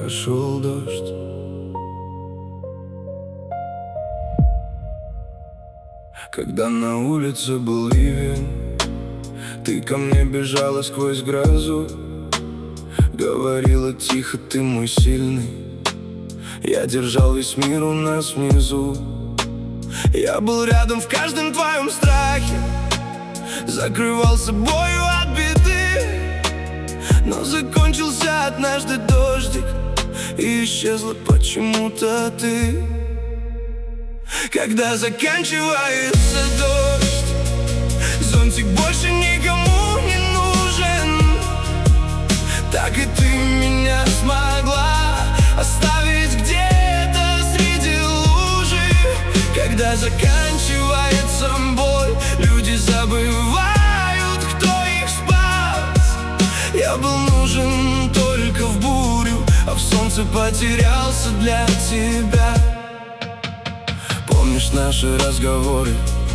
прошел дождь. Когда на улице был ливень, ты ко мне бежала сквозь грозу. Говорила тихо: ты мой сильный. Я держал весь мир у нас внизу. Я был рядом в каждом твоем страхе, закрывал собою от беды. Но закончился однажды дождик, и исчезла почему-то ты. Когда заканчивается дождь, зонтик больше никому не нужен. Так и ты меня смогла оставить где-то среди лужи. Когда заканчивается боль, люди забывают, кто их спас. Я был нужен только в бурю, а в солнце потерялся для тебя. Помнишь наши разговоры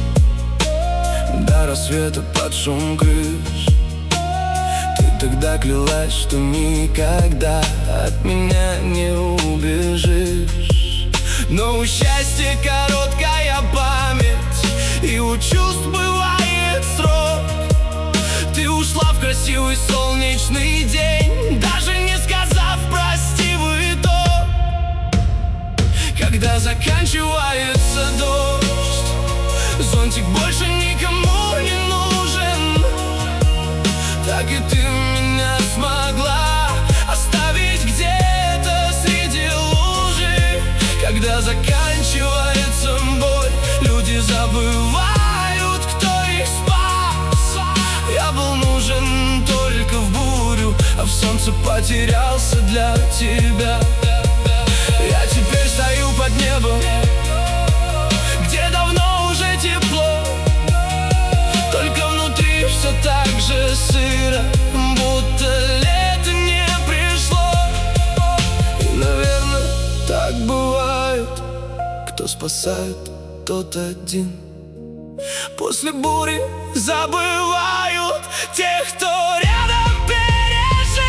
до рассвета под шум крыш? Ты тогда клялась, что никогда от меня не убежишь. Но у счастья короткая память, и у чувств бывает срок. Ты ушла в красивый солнечный день, даже не сказав прости в итог. Когда заканчивается дождь, зонтик больше никому не нужен. Так и ты меня смогла оставить где-то среди лужи. Когда заканчивается боль, люди забывают, кто их спас. Я был нужен только в бурю, а в солнце потерялся для тебя. Я теперь стою под небом, где давно уже тепло, только внутри все так же сыро, будто лето не пришло. И, наверное, так бывает. Кто спасает, тот один. После бури забывают тех, кто рядом пережил.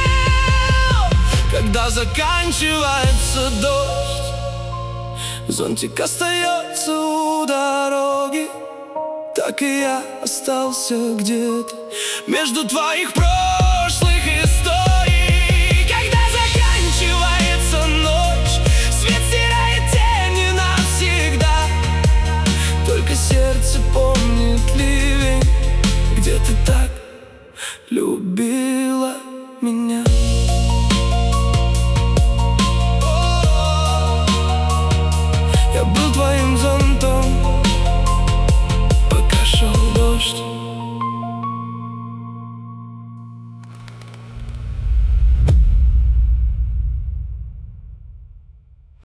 Когда заканчивается дождь, зонтик остается у дороги. Так и я остался где-то между твоих прошлых историй. Когда заканчивается ночь, свет стирает тени навсегда. Только сердце помнит ливень, где ты так